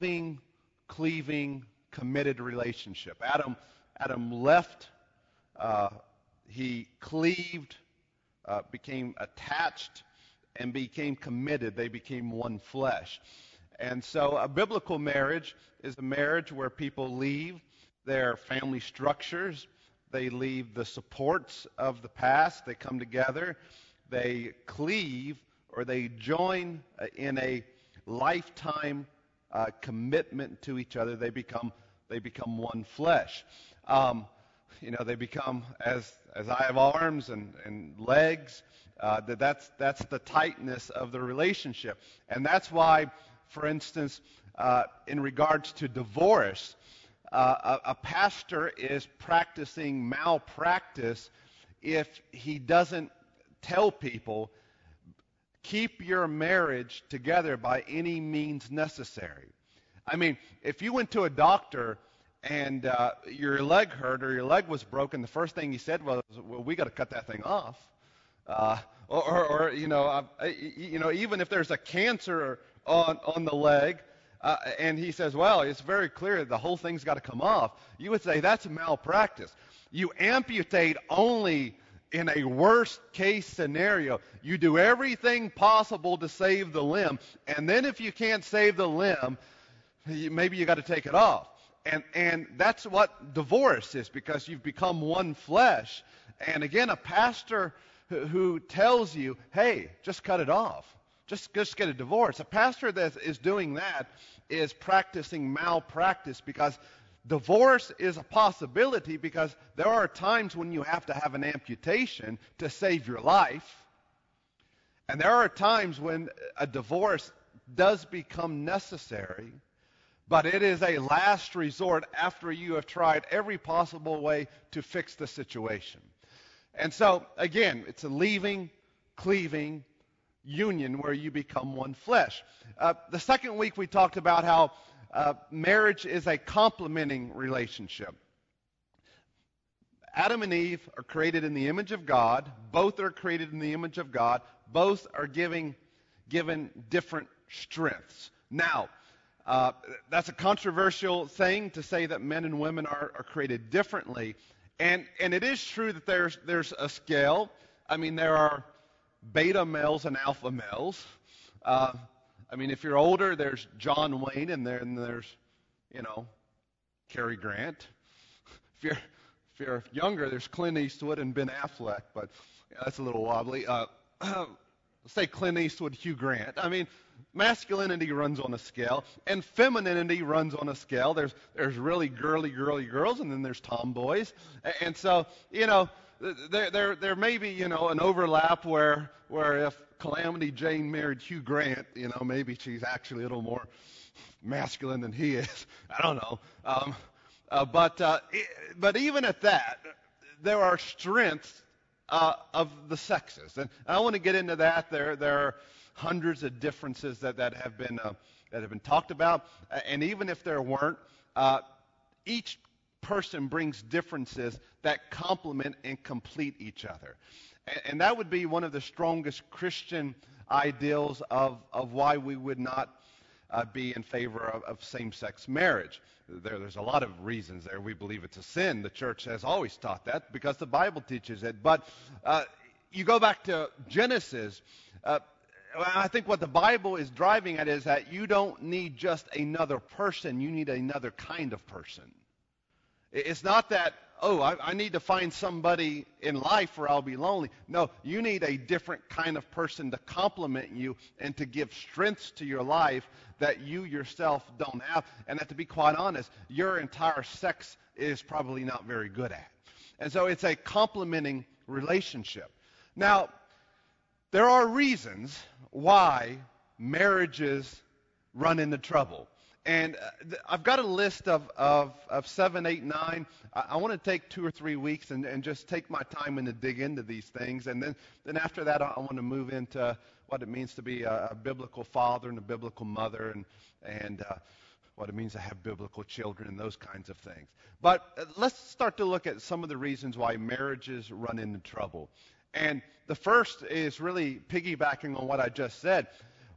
living, cleaving, committed relationship. Adam left. He cleaved, became attached, and became committed. They became one flesh. And so a biblical marriage is a marriage where people leave their family structures. They leave the supports of the past. They come together. They cleave, or they join in a lifetime commitment to each other. They become one flesh. They become as I have arms and legs. That's the tightness of the relationship, and that's why, for instance, in regards to divorce, a pastor is practicing malpractice if he doesn't tell people, keep your marriage together by any means necessary. I mean, if you went to a doctor and your leg hurt or your leg was broken, the first thing he said was, well, we got to cut that thing off. Even if there's a cancer on the leg, and he says, well, it's very clear the whole thing's got to come off, you would say that's malpractice. You amputate only in a worst case scenario. You do everything possible to save the limb, and then if you can't save the limb, maybe you got to take it off. And that's what divorce is, because you've become one flesh. And again, a pastor who tells you, hey, just cut it off. Just get a divorce. A pastor that is doing that is practicing malpractice, because divorce is a possibility, because there are times when you have to have an amputation to save your life. And there are times when a divorce does become necessary, but it is a last resort after you have tried every possible way to fix the situation. And so, again, it's a leaving, cleaving union where you become one flesh. The second week we talked about how marriage is a complementing relationship. Adam and Eve are created in the image of God. Both are created in the image of God. Both are given different strengths. Now, that's a controversial thing to say that men and women are created differently. And it is true that there's a scale. I mean, there are beta males and alpha males. If you're older, there's John Wayne, and then there's, Cary Grant. If you're younger, there's Clint Eastwood and Ben Affleck, but that's a little wobbly. Let's say Clint Eastwood, Hugh Grant. I mean, masculinity runs on a scale, and femininity runs on a scale. There's really girly girls, and then there's tomboys. And so, there may be, an overlap where if Calamity Jane married Hugh Grant, maybe she's actually a little more masculine than he is. I don't know. But even at that, there are strengths of the sexes, and I want to get into that. There are hundreds of differences that have been talked about, and even if there weren't, each person brings differences that complement and complete each other, and that would be one of the strongest Christian ideals of why we would not be in favor of same-sex marriage. There's a lot of reasons there. We believe it's a sin. The church has always taught that because the Bible teaches it. But you go back to Genesis, I think what the Bible is driving at is that you don't need just another person. You need another kind of person. It's not that, I need to find somebody in life or I'll be lonely. No, you need a different kind of person to complement you and to give strengths to your life that you yourself don't have, and that, to be quite honest, your entire sex is probably not very good at. And so it's a complementing relationship. Now, there are reasons why marriages run into trouble. And I've got a list of 7, 8, 9. I want to take 2 or 3 weeks and just take my time and to dig into these things. And then after that, I want to move into what it means to be a biblical father and a biblical mother, and what it means to have biblical children and those kinds of things. But let's start to look at some of the reasons why marriages run into trouble. And the first is really piggybacking on what I just said.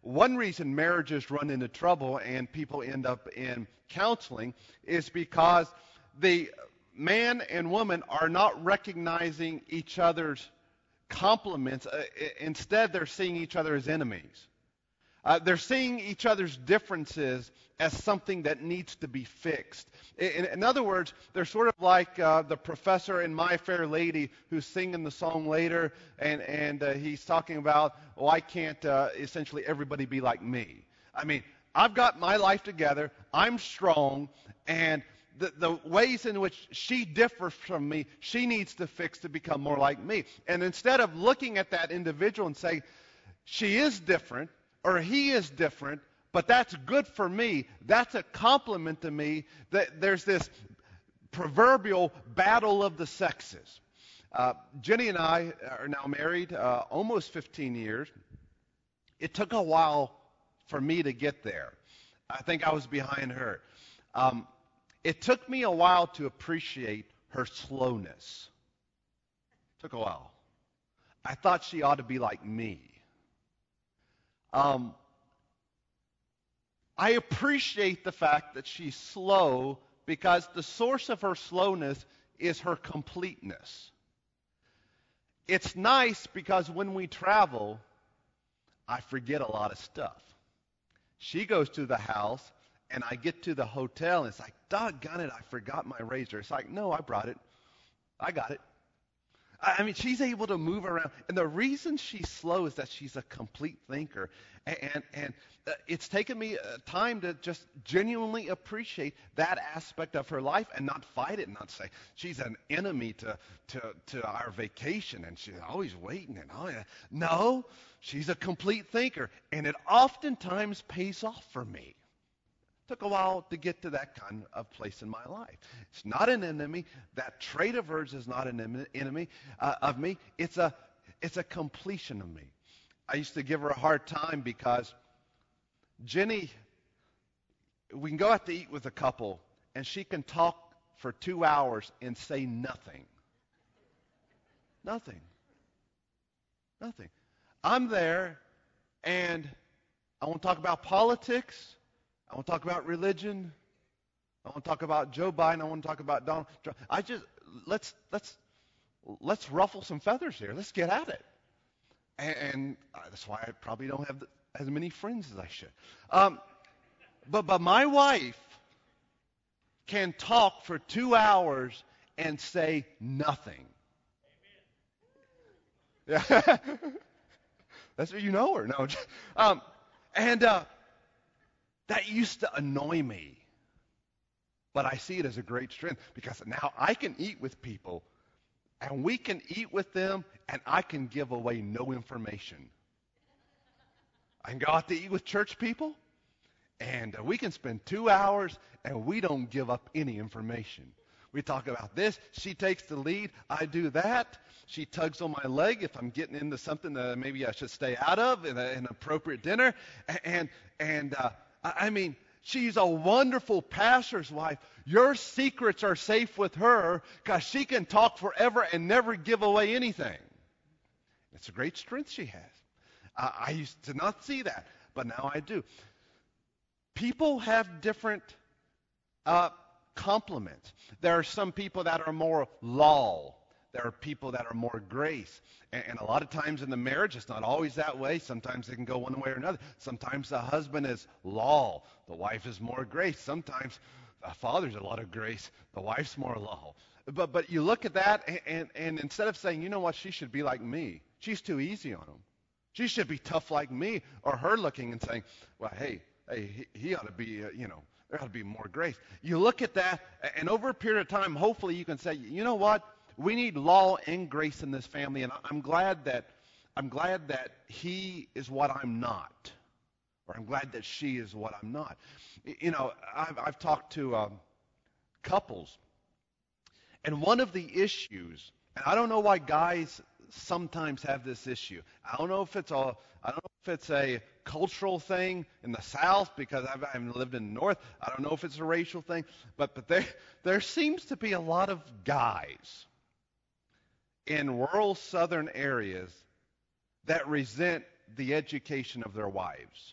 one reason marriages run into trouble and people end up in counseling is because the man and woman are not recognizing each other's compliments. Instead, they're seeing each other as enemies. They're seeing each other's differences as something that needs to be fixed. In other words, they're sort of like the professor in My Fair Lady who's singing the song later, and he's talking about, why can't essentially everybody be like me? I mean, I've got my life together, I'm strong, and the ways in which she differs from me, she needs to fix to become more like me. And instead of looking at that individual and saying, she is different, or he is different, but that's good for me, that's a compliment to me, that there's this proverbial battle of the sexes. Jenny and I are now married almost 15 years. It took a while for me to get there. I think I was behind her. It took me a while to appreciate her slowness. It took a while. I thought she ought to be like me. I appreciate the fact that she's slow because the source of her slowness is her completeness. It's nice because when we travel, I forget a lot of stuff. She goes to the house, and I get to the hotel, and it's like, doggone it, I forgot my razor. It's like, no, I brought it. I got it. I mean, she's able to move around. And the reason she's slow is that she's a complete thinker. And it's taken me time to just genuinely appreciate that aspect of her life and not fight it and not say, she's an enemy to our vacation and she's always waiting. And oh, yeah. No, she's a complete thinker. And it oftentimes pays off for me. Took a while to get to that kind of place in my life. It's not an enemy. That trait of hers is not an enemy of me. It's a completion of me. I used to give her a hard time because Jenny, we can go out to eat with a couple, and she can talk for 2 hours and say nothing. Nothing. Nothing. I'm there, and I want to talk about politics. I want to talk about religion. I want to talk about Joe Biden. I want to talk about Donald Trump. Let's ruffle some feathers here. Let's get at it. And that's why I probably don't have as many friends as I should. But my wife can talk for 2 hours and say nothing. Yeah. That's what you know her. No. That used to annoy me. But I see it as a great strength because now I can eat with people and we can eat with them and I can give away no information. I can go out to eat with church people and we can spend 2 hours and we don't give up any information. We talk about this. She takes the lead. I do that. She tugs on my leg if I'm getting into something that maybe I should stay out of in an appropriate dinner. I mean, she's a wonderful pastor's wife. Your secrets are safe with her because she can talk forever and never give away anything. It's a great strength she has. I used to not see that, but now I do. People have different compliments. There are some people that are more law. There are people that are more grace. And a lot of times in the marriage, it's not always that way. Sometimes it can go one way or another. Sometimes the husband is law. The wife is more grace. Sometimes the father's a lot of grace. The wife's more law. But you look at that, and instead of saying, you know what, she should be like me. She's too easy on him. She should be tough like me. Or her looking and saying, well, hey, he ought to be, there ought to be more grace. You look at that, and over a period of time, hopefully you can say, you know what? We need law and grace in this family, and I'm glad that he is what I'm not, or I'm glad that she is what I'm not. You know, I've talked to couples, and one of the issues, and I don't know why guys sometimes have this issue. I don't know if it's a cultural thing in the South because I haven't lived in the North. I don't know if it's a racial thing, but there seems to be a lot of guys in rural southern areas that resent the education of their wives.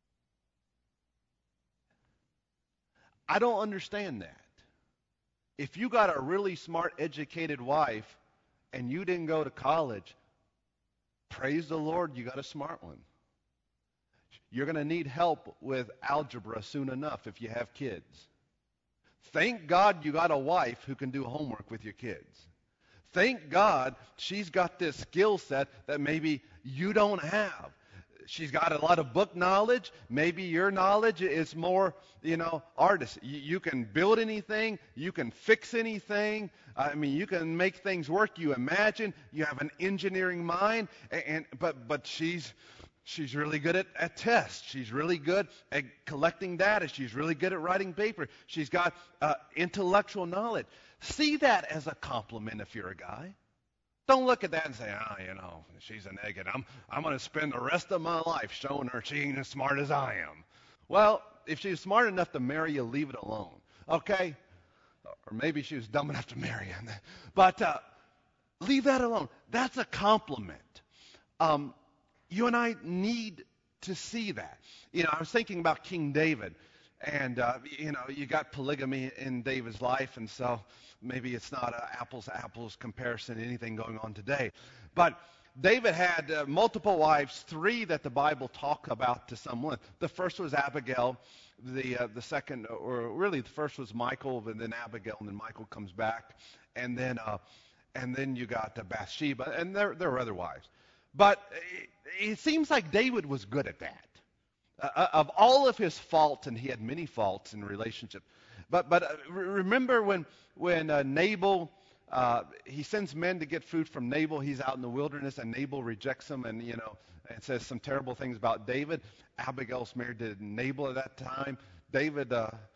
I don't understand that. If you got a really smart, educated wife and you didn't go to college, praise the Lord, you got a smart one. You're going to need help with algebra soon enough if you have kids. Thank God you got a wife who can do homework with your kids. Thank God she's got this skill set that maybe you don't have. She's got a lot of book knowledge. Maybe your knowledge is more, artist. You can build anything. You can fix anything. I mean, you can make things work. You imagine. You have an engineering mind. But she's really good at tests. She's really good at collecting data. She's really good at writing paper. She's got intellectual knowledge. See that as a compliment if you're a guy. Don't look at that and say, she's a negative. I'm going to spend the rest of my life showing her she ain't as smart as I am. Well, if she's smart enough to marry you, leave it alone. Okay? Or maybe she was dumb enough to marry you. But leave that alone. That's a compliment. You and I need to see that. I was thinking about King David. And, you got polygamy in David's life, and so maybe it's not an apples-to-apples comparison to anything going on today. But David had multiple wives, 3 that the Bible talk about to someone. The first was Abigail. The second, or really the first was Michal, and then Abigail, and then Michal comes back. And then you got Bathsheba, and there were other wives. But it seems like David was good at that. Of all of his faults, and he had many faults in relationship. But remember when Nabal, he sends men to get food from Nabal. He's out in the wilderness, and Nabal rejects him, and says some terrible things about David. Abigail's married to Nabal at that time. David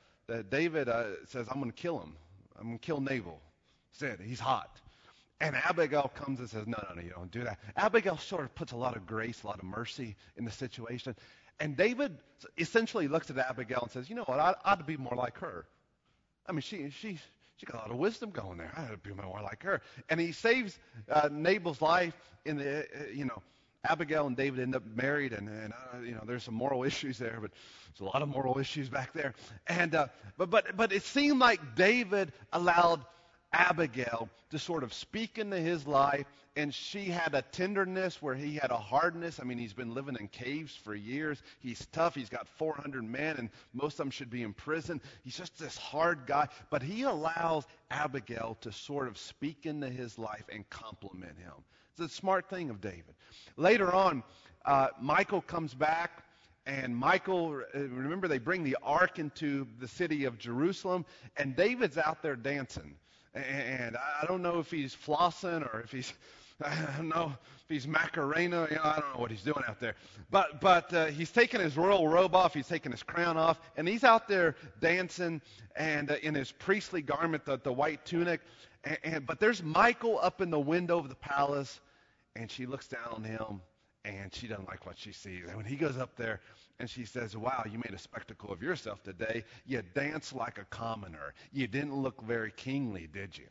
says, "I'm going to kill him. I'm going to kill Nabal." Said he's hot. And Abigail comes and says, no, you don't do that. Abigail sort of puts a lot of grace, a lot of mercy in the situation. And David essentially looks at Abigail and says, you know what, I ought to be more like her. I mean, she got a lot of wisdom going there. I ought to be more like her. And he saves Nabal's life in the, Abigail and David end up married, and there's some moral issues there, but there's a lot of moral issues back there. And but it seemed like David allowed Abigail to sort of speak into his life, and she had a tenderness where he had a hardness. I mean, he's been living in caves for years. He's tough. He's got 400 men, and most of them should be in prison. He's just this hard guy, but he allows Abigail to sort of speak into his life and compliment him. It's a smart thing of David. Later on, Michal comes back. And Michal, remember, they bring the ark into the city of Jerusalem, and David's out there dancing. And I don't know if he's flossing or if he's, I don't know if he's Macarena. I don't know what he's doing out there. But he's taking his royal robe off. He's taking his crown off. And he's out there dancing and in his priestly garment, the white tunic. But there's Michal up in the window of the palace, and she looks down on him, and she doesn't like what she sees. And when he goes up there, and she says, wow, you made a spectacle of yourself today. You danced like a commoner. You didn't look very kingly, did you?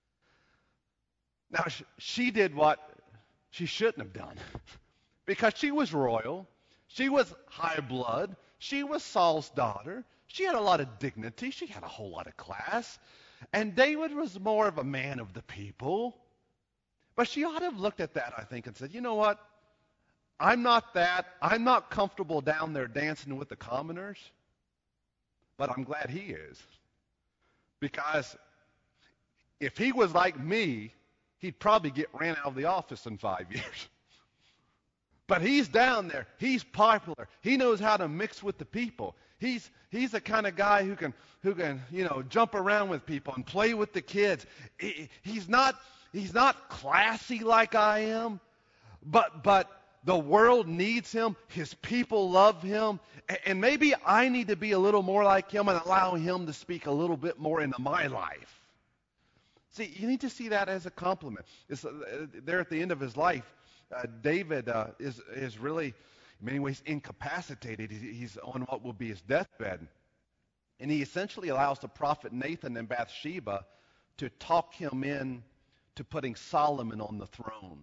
Now, she did what she shouldn't have done. Because she was royal. She was high blood. She was Saul's daughter. She had a lot of dignity. She had a whole lot of class. And David was more of a man of the people. But she ought to have looked at that, I think, and said, you know what? I'm not that. I'm not comfortable down there dancing with the commoners, but I'm glad he is. Because if he was like me, he'd probably get ran out of the office in 5 years. But he's down there. He's popular. He knows how to mix with the people. He's the kind of guy who can jump around with people and play with the kids. He's not classy like I am, but the world needs him. His people love him. And maybe I need to be a little more like him and allow him to speak a little bit more into my life. See, you need to see that as a compliment. There at the end of his life, David is really, in many ways, incapacitated. He's on what will be his deathbed. And he essentially allows the prophet Nathan and Bathsheba to talk him in to putting Solomon on the throne.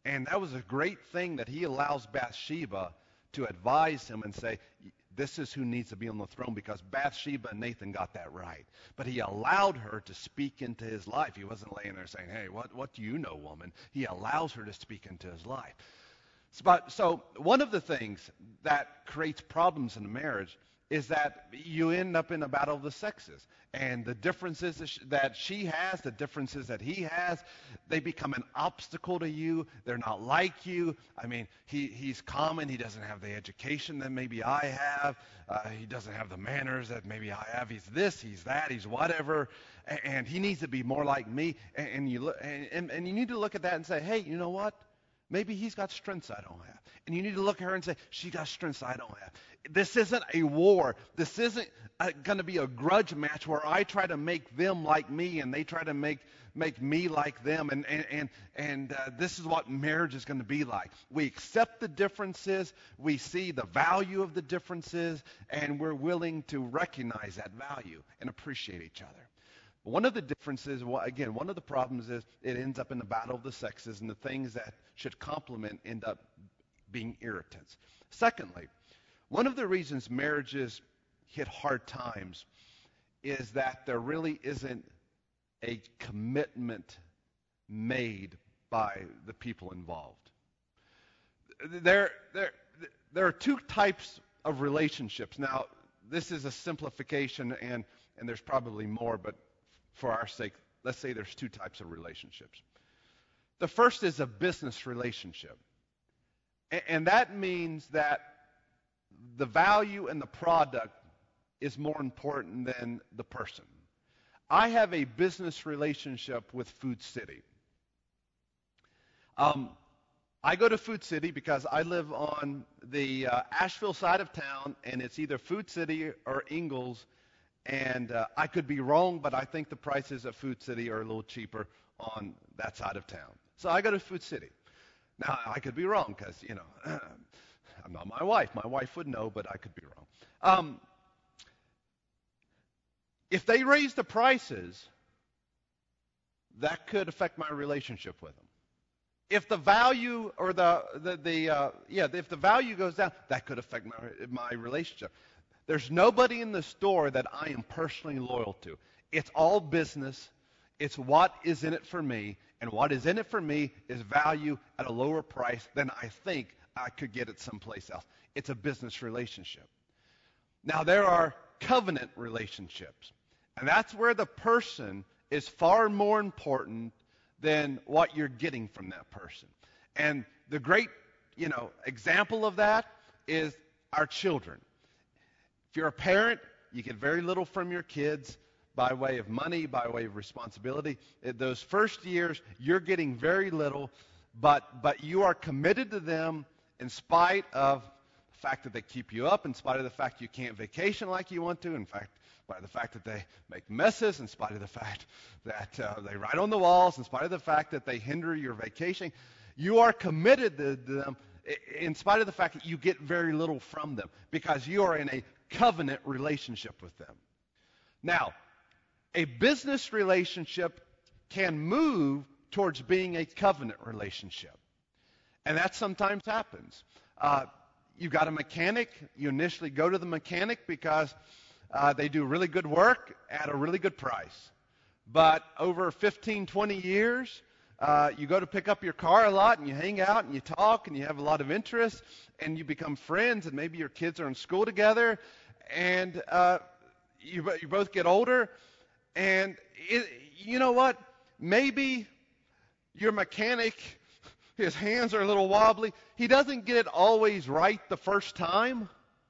And that was a great thing that he allows Bathsheba to advise him and say, this is who needs to be on the throne, because Bathsheba and Nathan got that right. But he allowed her to speak into his life. He wasn't laying there saying, hey, what do you know, woman? He allows her to speak into his life. So one of the things that creates problems in a marriage is that you end up in a battle of the sexes. And the differences that she has, the differences that he has, they become an obstacle to you. They're not like you. I mean, he's common. He doesn't have the education that maybe I have. He doesn't have the manners that maybe I have. He's this, he's that, he's whatever. And he needs to be more like me. And you need to look at that and say, hey, you know what? Maybe he's got strengths I don't have. And you need to look at her and say, she got strengths I don't have. This isn't a war. This isn't going to be a grudge match where I try to make them like me and they try to make me like them. And this is what marriage is going to be like. We accept the differences. We see the value of the differences. And we're willing to recognize that value and appreciate each other. One of the differences, again, one of the problems is it ends up in the battle of the sexes, and the things that should complement end up being irritants. Secondly, one of the reasons marriages hit hard times is that there really isn't a commitment made by the people involved. There are two types of relationships. Now, this is a simplification, and there's probably more, but for our sake, let's say there's two types of relationships. The first is a business relationship. And that means that the value and the product is more important than the person. I have a business relationship with Food City. I go to Food City because I live on the Asheville side of town, and it's either Food City or Ingalls. And I could be wrong, but I think the prices at Food City are a little cheaper on that side of town. So I go to Food City. Now, I could be wrong because, I'm not my wife. My wife would know, but I could be wrong. If they raise the prices, that could affect my relationship with them. If the value or if the value goes down, that could affect my relationship. There's nobody in the store that I am personally loyal to. It's all business. It's what is in it for me. And what is in it for me is value at a lower price than I think I could get it someplace else. It's a business relationship. Now, there are covenant relationships. And that's where the person is far more important than what you're getting from that person. And the great, example of that is our children. If you're a parent, you get very little from your kids by way of money, by way of responsibility. Those first years, you're getting very little, but you are committed to them in spite of the fact that they keep you up, in spite of the fact you can't vacation like you want to, in fact, by the fact that they make messes, in spite of the fact that they write on the walls, in spite of the fact that they hinder your vacation. You are committed to them in spite of the fact that you get very little from them because you are in a covenant relationship with them. Now, a business relationship can move towards being a covenant relationship. And that sometimes happens. You've got a mechanic. You initially go to the mechanic because they do really good work at a really good price. But over 15, 20 years, you go to pick up your car a lot, and you hang out, and you talk, and you have a lot of interest, and you become friends, and maybe your kids are in school together, and you both get older, and you know what? Maybe your mechanic, his hands are a little wobbly. He doesn't get it always right the first time.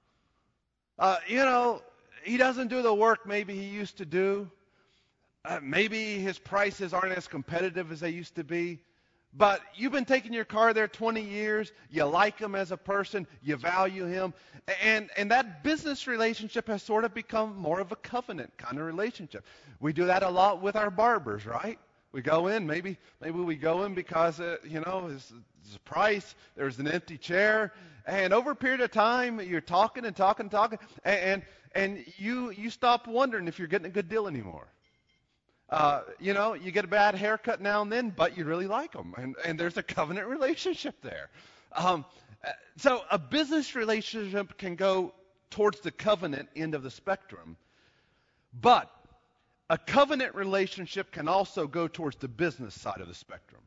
He doesn't do the work maybe he used to do. Maybe his prices aren't as competitive as they used to be. But you've been taking your car there 20 years. You like him as a person. You value him. And that business relationship has sort of become more of a covenant kind of relationship. We do that a lot with our barbers, right? We go in, maybe we go in because, his price, there's an empty chair. And over a period of time, you're talking and talking and talking. And you stop wondering if you're getting a good deal anymore. You get a bad haircut now and then, but you really like them, and there's a covenant relationship there. Um, so a business relationship can go towards the covenant end of the spectrum, but a covenant relationship can also go towards the business side of the spectrum.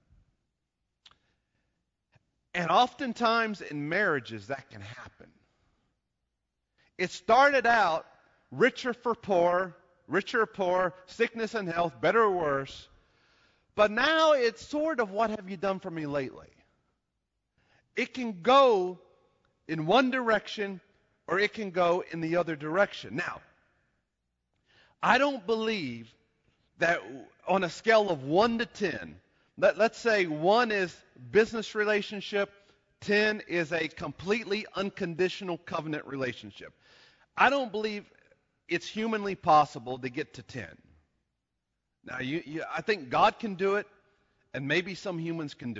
And oftentimes in marriages that can happen. It started out richer or poor, sickness and health, better or worse. But now it's sort of, what have you done for me lately? It can go in one direction or it can go in the other direction. Now, I don't believe that on a scale of 1 to 10, let's say 1 is business relationship, 10 is a completely unconditional covenant relationship. I don't believe it's humanly possible to get to 10. Now, I think God can do it, and maybe some humans can do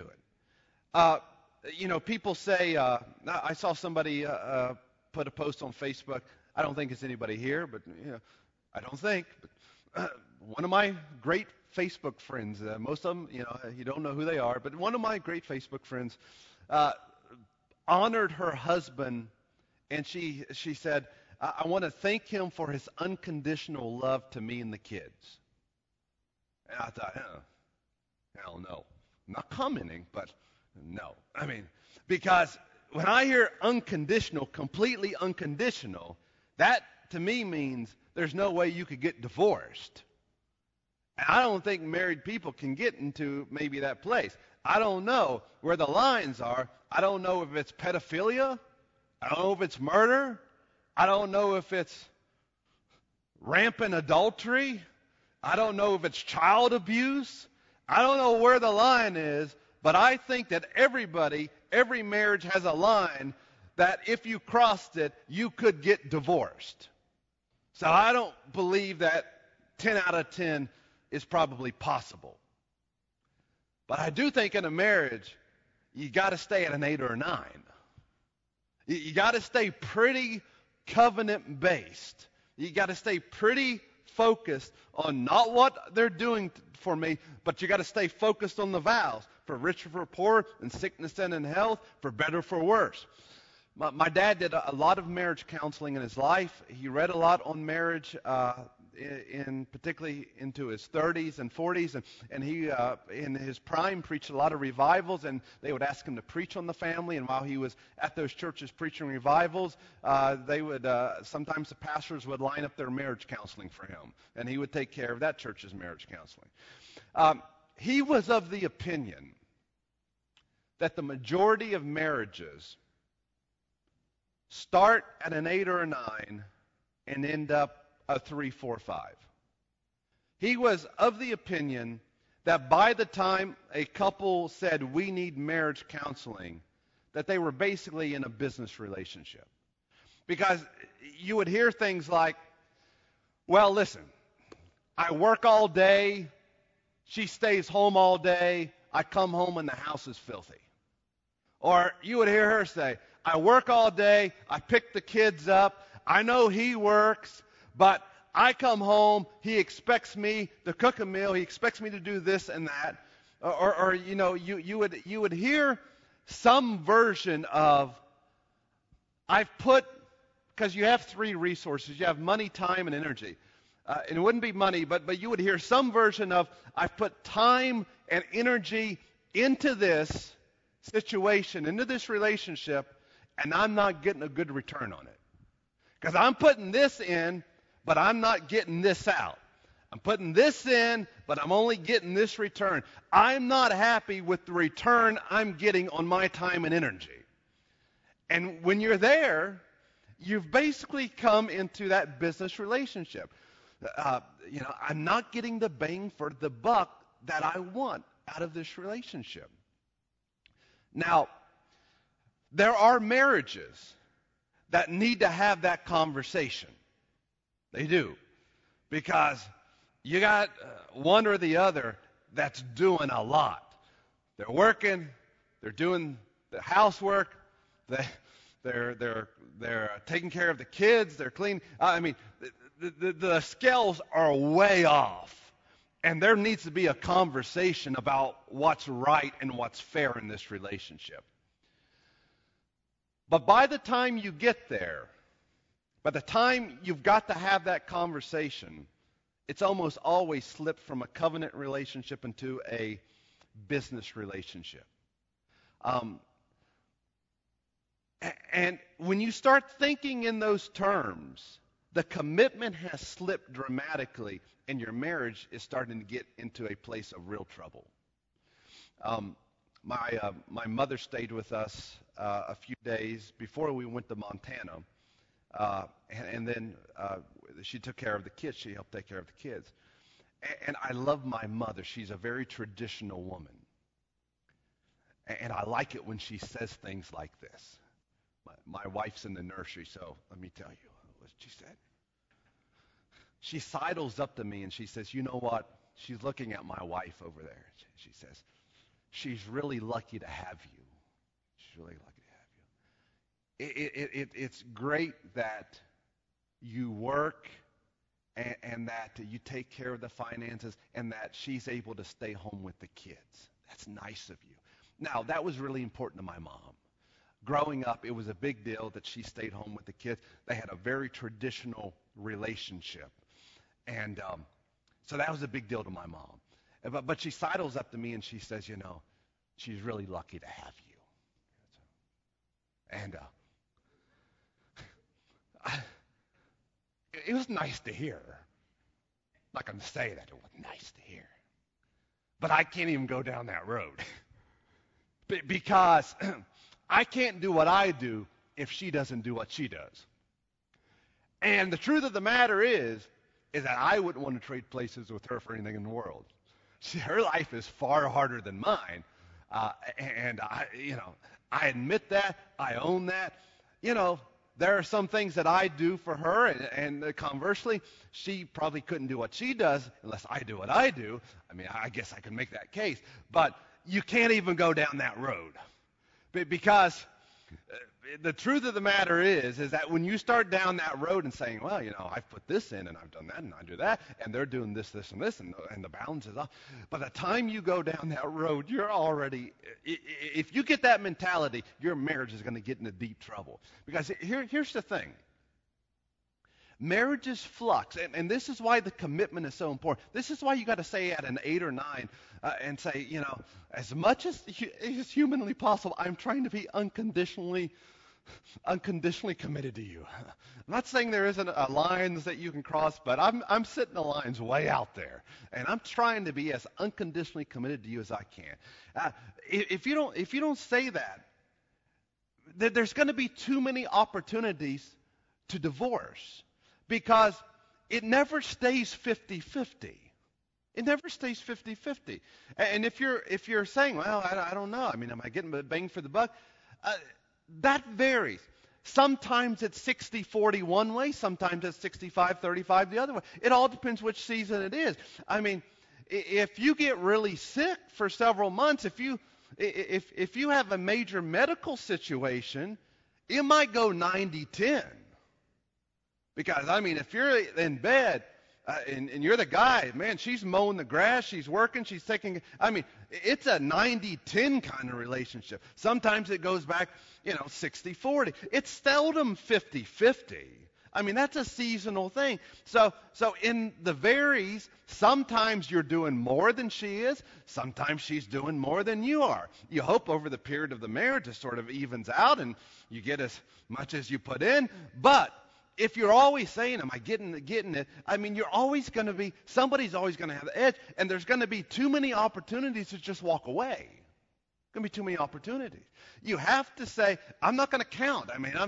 it. People say, I saw somebody put a post on Facebook. I don't think it's anybody here, but I don't think. But one of my great Facebook friends, most of them, you don't know who they are, but one of my great Facebook friends honored her husband, and she said, I want to thank him for his unconditional love to me and the kids. And I thought, hell no. I'm not commenting, but no. Because when I hear unconditional, completely unconditional, that to me means there's no way you could get divorced. And I don't think married people can get into maybe that place. I don't know where the lines are. I don't know if it's pedophilia. I don't know if it's murder. I don't know if it's rampant adultery. I don't know if it's child abuse. I don't know where the line is, but I think that every marriage has a line that if you crossed it, you could get divorced. So I don't believe that 10 out of 10 is probably possible. But I do think in a marriage, you got to stay at an 8 or a 9. You got to stay pretty covenant-based. You got to stay pretty focused on not what they're doing for me, but you got to stay focused on the vows, for richer, for poor, in sickness and in health, for better, for worse. My dad did a lot of marriage counseling in his life. He read a lot on marriage, particularly into his 30s and 40s, and he, in his prime, preached a lot of revivals, and they would ask him to preach on the family, and while he was at those churches preaching revivals, sometimes the pastors would line up their marriage counseling for him, and he would take care of that church's marriage counseling. He was of the opinion that the majority of marriages start at an 8 or a 9 and end up a 3, 4, 5. He was of the opinion that by the time a couple said, we need marriage counseling, that they were basically in a business relationship. Because you would hear things like, well, listen, I work all day, she stays home all day, I come home and the house is filthy. Or you would hear her say, I work all day, I pick the kids up, I know he works, but I come home, he expects me to cook a meal, he expects me to do this and that. Or you would hear some version of, because you have 3 resources, you have money, time, and energy. And it wouldn't be money, but you would hear some version of, I've put time and energy into this situation, into this relationship, and I'm not getting a good return on it. Because I'm putting this in, but I'm not getting this out. I'm putting this in, but I'm only getting this return. I'm not happy with the return I'm getting on my time and energy. And when you're there, you've basically come into that business relationship. I'm not getting the bang for the buck that I want out of this relationship. Now, there are marriages that need to have that conversation. They do. Because you got one or the other that's doing a lot. They're working, they're doing the housework, they're taking care of the kids, they're cleaning. The scales are way off. And there needs to be a conversation about what's right and what's fair in this relationship. But by the time you get there, by the time you've got to have that conversation, it's almost always slipped from a covenant relationship into a business relationship. And when you start thinking in those terms, the commitment has slipped dramatically, and your marriage is starting to get into a place of real trouble. My mother stayed with us a few days before we went to Montana, and then she took care of the kids. She helped take care of the kids. And I love my mother. She's a very traditional woman. And I like it when she says things like this. My wife's in the nursery, so let me tell you what she said. She sidles up to me and she says, you know what? She's looking at my wife over there. She says, she's really lucky to have you. She's really lucky to have you. It's great that you work and that you take care of the finances and that she's able to stay home with the kids. That's nice of you. Now, that was really important to my mom. Growing up, it was a big deal that she stayed home with the kids. They had a very traditional relationship. And so that was a big deal to my mom. But she sidles up to me and she says, you know, she's really lucky to have you. And it was nice to hear. I'm not going to say that it was nice to hear. But I can't even go down that road. Because I can't do what I do if she doesn't do what she does. And the truth of the matter is that I wouldn't want to trade places with her for anything in the world. Her life is far harder than mine. And I admit that. I own that. There are some things that I do for her, and conversely, she probably couldn't do what she does unless I do what I do. I mean, I guess I can make that case. But you can't even go down that road. Because the truth of the matter is that when you start down that road and saying, well, I've put this in and I've done that and I do that, and they're doing this, this, and this, and the balance is off. By the time you go down that road, you're already, if you get that mentality, your marriage is going to get into deep trouble. Because here's the thing. Marriage is flux, and this is why the commitment is so important. This is why you got to say at an 8 or 9 and say, as much as is humanly possible, I'm trying to be unconditionally committed to you. I'm not saying there isn't lines that you can cross, but I'm setting the lines way out there, and I'm trying to be as unconditionally committed to you as I can. If you don't say that, there's going to be too many opportunities to divorce. Because it never stays 50-50. It never stays 50-50. And if you're saying, well, I don't know. I mean, am I getting the bang for the buck? That varies. Sometimes it's 60-40 one way. Sometimes it's 65-35 the other way. It all depends which season it is. I mean, if you get really sick for several months, if you have a major medical situation, it might go 90-10. Because, I mean, if you're in bed and you're the guy, man, she's mowing the grass, she's working, she's taking, I mean, it's a 90-10 kind of relationship. Sometimes it goes back, 60-40. It's seldom 50-50. I mean, that's a seasonal thing. So in the varies, sometimes you're doing more than she is. Sometimes she's doing more than you are. You hope over the period of the marriage it sort of evens out and you get as much as you put in. But if you're always saying, am I getting it? I mean, somebody's always going to have the edge, and there's going to be too many opportunities to just walk away. Going to be too many opportunities. You have to say, I'm not going to count. Am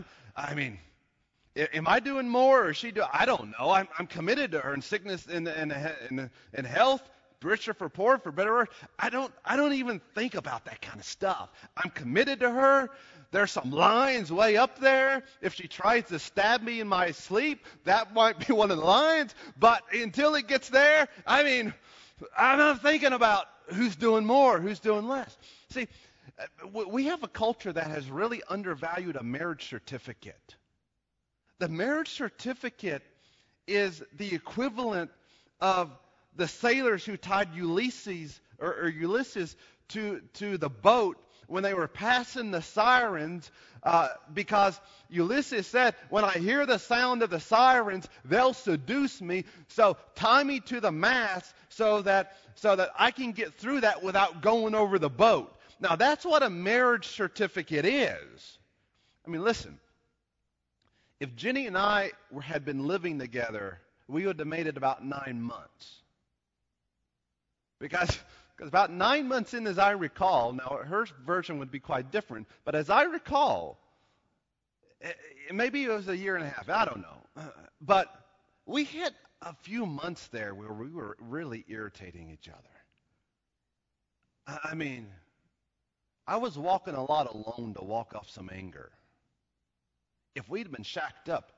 I doing more or is she doing? I don't know. I'm committed to her in sickness and health, richer for poor, for better or worse. I don't even think about that kind of stuff. I'm committed to her. There's some lines way up there. If she tries to stab me in my sleep, that might be one of the lines. But until it gets there, I'm not thinking about who's doing more, who's doing less. See, we have a culture that has really undervalued a marriage certificate. The marriage certificate is the equivalent of the sailors who tied Ulysses or Ulysses to the boat when they were passing the sirens, because Ulysses said, when I hear the sound of the sirens, they'll seduce me. So tie me to the mast so that I can get through that without going over the boat. Now that's what a marriage certificate is. I mean, listen. If Jenny and I had been living together, we would have made it about 9 months. Because about 9 months in, as I recall, now her version would be quite different, but as I recall, maybe it was a year and a half, I don't know. But we hit a few months there where we were really irritating each other. I mean, I was walking a lot alone to walk off some anger. If we'd been shacked up,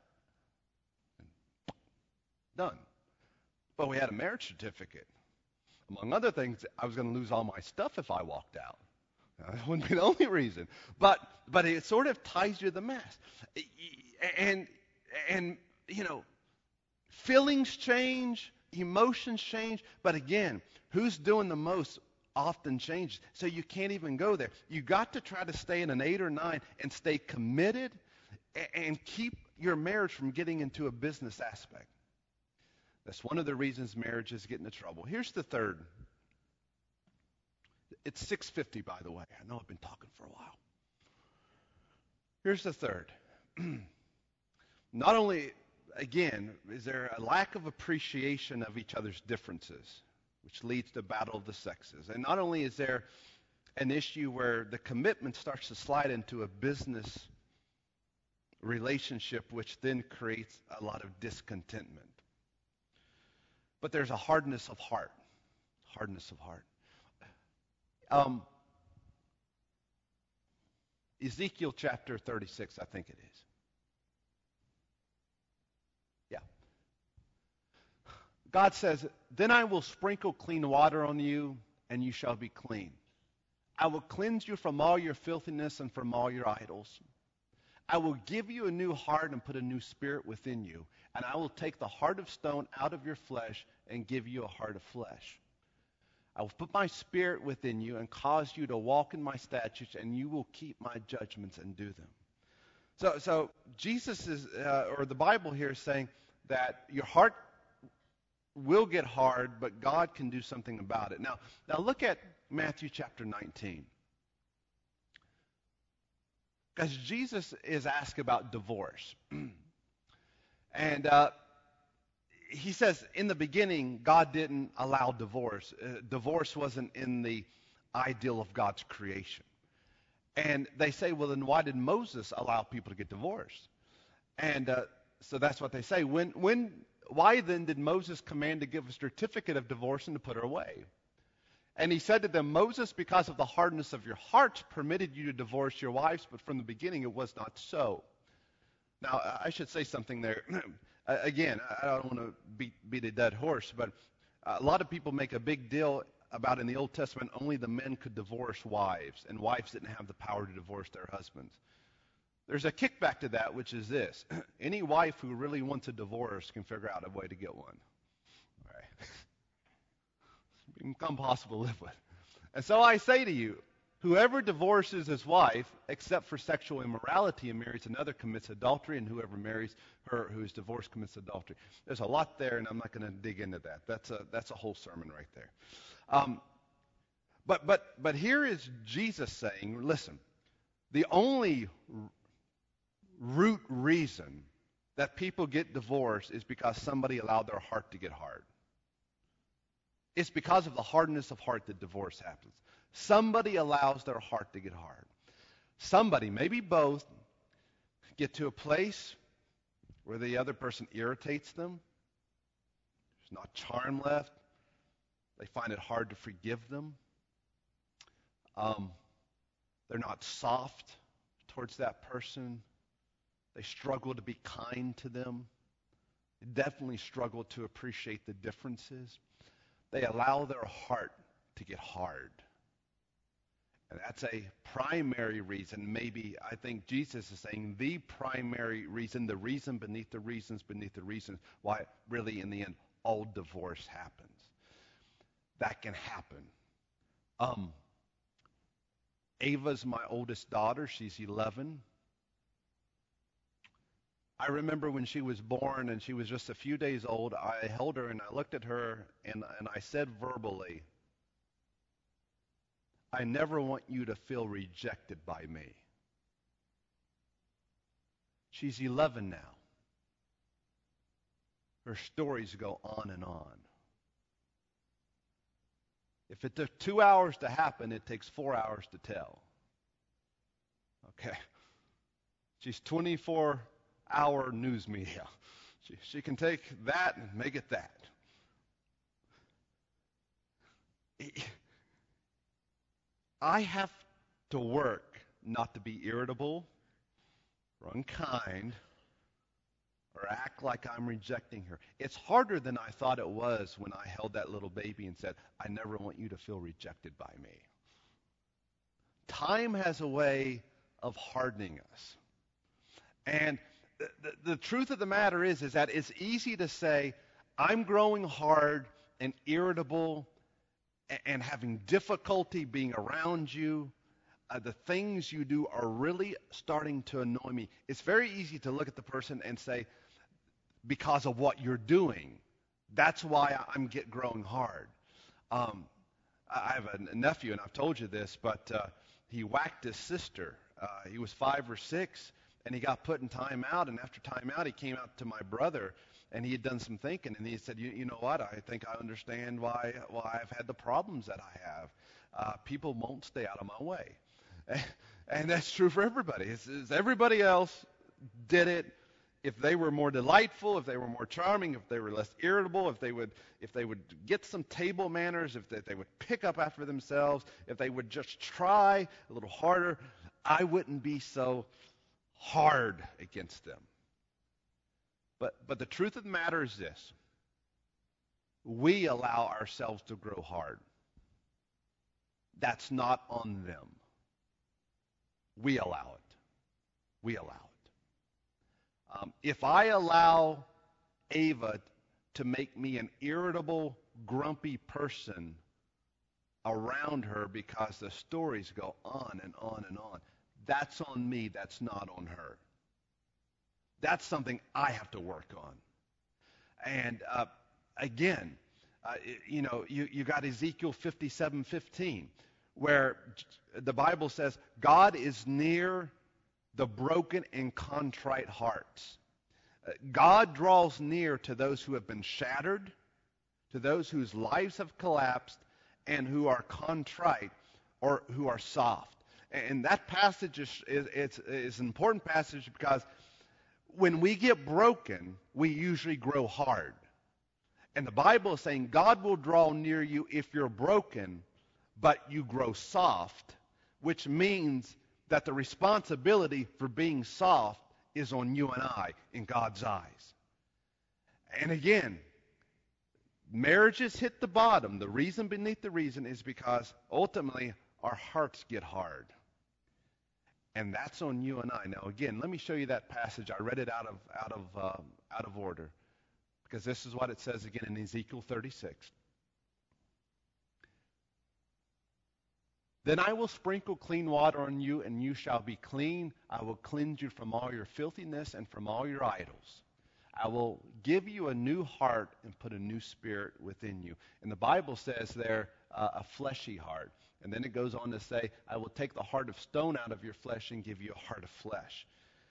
done. But we had a marriage certificate. Among other things, I was going to lose all my stuff if I walked out. That wouldn't be the only reason. But it sort of ties you to the mast. And you know, feelings change, emotions change, but again, who's doing the most often changes. So you can't even go there. You got to try to stay in an 8 or 9 and stay committed and keep your marriage from getting into a business aspect. That's one of the reasons marriages get into trouble. Here's the third. It's 6:50, by the way. I know I've been talking for a while. Here's the third. Not only, again, is there a lack of appreciation of each other's differences, which leads to battle of the sexes. And not only is there an issue where the commitment starts to slide into a business relationship, which then creates a lot of discontentment. But there's a hardness of heart. Hardness of heart. Ezekiel chapter 36, I think it is. Yeah. God says, "Then I will sprinkle clean water on you, and you shall be clean. I will cleanse you from all your filthiness and from all your idols. I will give you a new heart and put a new spirit within you. And I will take the heart of stone out of your flesh and give you a heart of flesh. I will put my spirit within you and cause you to walk in my statutes, and you will keep my judgments and do them." So Jesus is, or the Bible here is saying that your heart will get hard, but God can do something about it. Now look at Matthew chapter 19. Because Jesus is asked about divorce. And he says, in the beginning, God didn't allow divorce. Divorce wasn't in the ideal of God's creation. And they say, well, then why did Moses allow people to get divorced? And so that's what they say. Why then did Moses command to give a certificate of divorce and to put her away? And he said to them, Moses, because of the hardness of your hearts, permitted you to divorce your wives, but from the beginning it was not so. Now, I should say something there. Again, I don't want to beat a dead horse, but a lot of people make a big deal about in the Old Testament only the men could divorce wives, and wives didn't have the power to divorce their husbands. There's a kickback to that, which is this. Any wife who really wants a divorce can figure out a way to get one. All right. It's impossible to live with. And so I say to you, whoever divorces his wife, except for sexual immorality, and marries another commits adultery, and whoever marries her who is divorced commits adultery. There's a lot there, and I'm not going to dig into that. That's a whole sermon right there. But here is Jesus saying, listen, the only root reason that people get divorced is because somebody allowed their heart to get hard. It's because of the hardness of heart that divorce happens. Somebody allows their heart to get hard. Somebody, maybe both, get to a place where the other person irritates them. There's not charm left. They find it hard to forgive them. They're not soft towards that person. They struggle to be kind to them. They definitely struggle to appreciate the differences. They allow their heart to get hard. And that's a primary reason, maybe I think Jesus is saying the primary reason, the reason beneath the reasons, why really in the end all divorce happens. that can happen. Um, Ava's my oldest daughter. She's 11. I remember when she was born and she was just a few days old, I held her and I looked at her and I said verbally, I never want you to feel rejected by me. She's 11 now. Her stories go on and on. If it took 2 hours to happen, it takes 4 hours to tell. Okay. She's 24-hour news media. She can take that and make it that. I have to work not to be irritable or unkind or act like I'm rejecting her. It's harder than I thought it was when I held that little baby and said, I never want you to feel rejected by me. Time has a way of hardening us. And the truth of the matter is that it's easy to say, I'm growing hard and irritable and having difficulty being around you. The things you do are really starting to annoy me. It's very easy to look at the person and say, because of what you're doing, that's why I'm growing hard. I have a nephew, and I've told you this, but he whacked his sister. He was 5 or 6, and he got put in timeout. And after timeout, he came out to my brother, and he had done some thinking, and he said, you know what? I think I understand why I've had the problems that I have. People won't stay out of my way. And that's true for everybody. It's everybody else did it. If they were more delightful, if they were more charming, if they were less irritable, if they would get some table manners, if they would pick up after themselves, if they would just try a little harder, I wouldn't be so hard against them. But the truth of the matter is this. We allow ourselves to grow hard. That's not on them. We allow it. We allow it. If I allow Ava to make me an irritable, grumpy person around her because the stories go on and on and on, that's on me. That's not on her. That's something I have to work on. And again, you got Ezekiel 57:15, where the Bible says, God is near the broken and contrite hearts. God draws near to those who have been shattered, to those whose lives have collapsed, and who are contrite or who are soft. And that passage is an important passage because when we get broken, we usually grow hard. And the Bible is saying God will draw near you if you're broken, but you grow soft, which means that the responsibility for being soft is on you and I in God's eyes. And again, marriages hit the bottom. The reason beneath the reason is because ultimately our hearts get hard. And that's on you and I. Now again, let me show you that passage. I read it out of order because this is what it says again in Ezekiel 36. Then I will sprinkle clean water on you, and you shall be clean. I will cleanse you from all your filthiness and from all your idols. I will give you a new heart and put a new spirit within you. And the Bible says there, a fleshy heart. And then it goes on to say, I will take the heart of stone out of your flesh and give you a heart of flesh.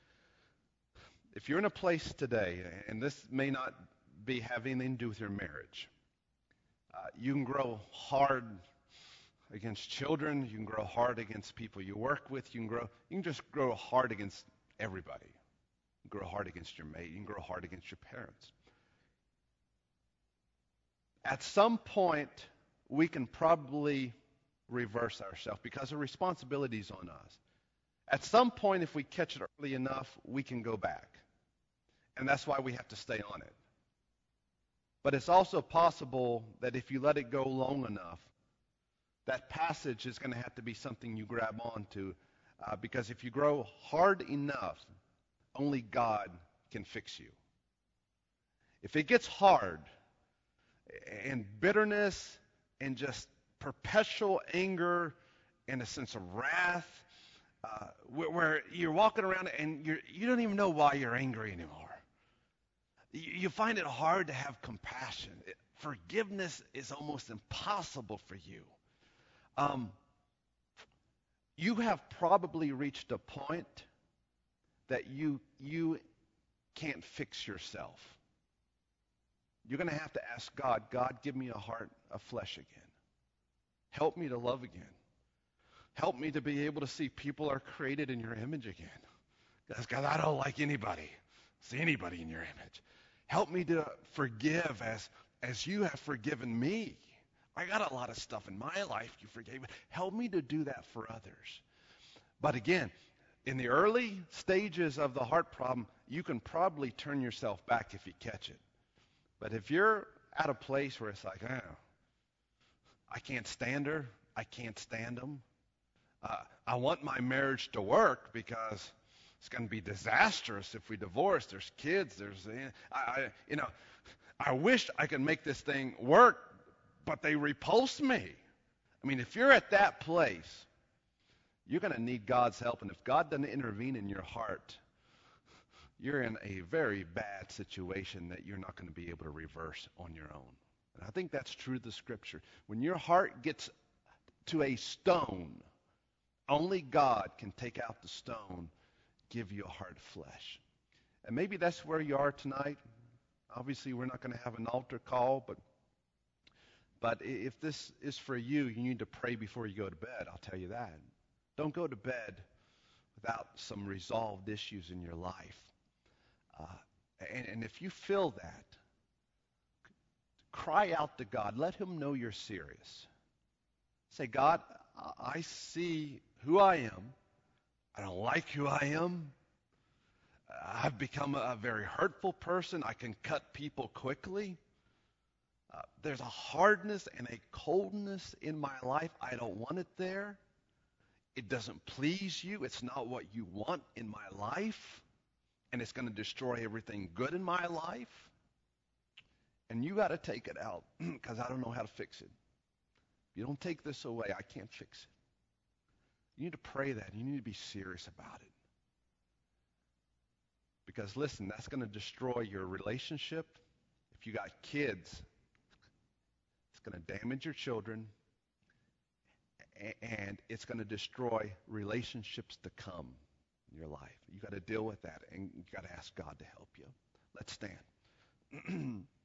If you're in a place today, and this may not have anything to do with your marriage, you can grow hard against children. You can grow hard against people you work with. You can just grow hard against everybody. You can grow hard against your mate. You can grow hard against your parents. At some point, we can probably reverse ourselves because the responsibility is on us. At some point, if we catch it early enough, we can go back. And that's why we have to stay on it. But it's also possible that if you let it go long enough, that passage is going to have to be something you grab onto, because if you grow hard enough, only God can fix you. If it gets hard and bitterness and just perpetual anger and a sense of wrath, where you're walking around and you don't even know why you're angry anymore. You find it hard to have compassion. Forgiveness is almost impossible for you. You have probably reached a point that you can't fix yourself. You're going to have to ask God, God, give me a heart of flesh again. Help me to love again. Help me to be able to see people are created in your image again. Because I don't like anybody. See anybody in your image. Help me to forgive as you have forgiven me. I got a lot of stuff in my life you forgave. Help me to do that for others. But again, in the early stages of the heart problem, you can probably turn yourself back if you catch it. But if you're at a place where it's like, I can't stand her, I can't stand them, I want my marriage to work because it's going to be disastrous if we divorce. There's kids. I wish I could make this thing work, but they repulse me. I mean, if you're at that place, you're going to need God's help. And if God doesn't intervene in your heart, you're in a very bad situation that you're not going to be able to reverse on your own. And I think that's true of the Scripture. When your heart gets to a stone, only God can take out the stone, give you a heart of flesh. And maybe that's where you are tonight. Obviously, we're not going to have an altar call, but if this is for you, you need to pray before you go to bed. I'll tell you that. Don't go to bed without some resolved issues in your life. And if you feel that, cry out to God. Let him know you're serious. Say, God, I see who I am. I don't like who I am. I've become a very hurtful person. I can cut people quickly. There's a hardness and a coldness in my life. I don't want it there. It doesn't please you. It's not what you want in my life. And it's going to destroy everything good in my life. And you got to take it out because I don't know how to fix it. If you don't take this away, I can't fix it. You need to pray that. You need to be serious about it. Because listen, that's going to destroy your relationship. If you got kids, it's going to damage your children. And it's going to destroy relationships to come in your life. You got to deal with that, and you got to ask God to help you. Let's stand.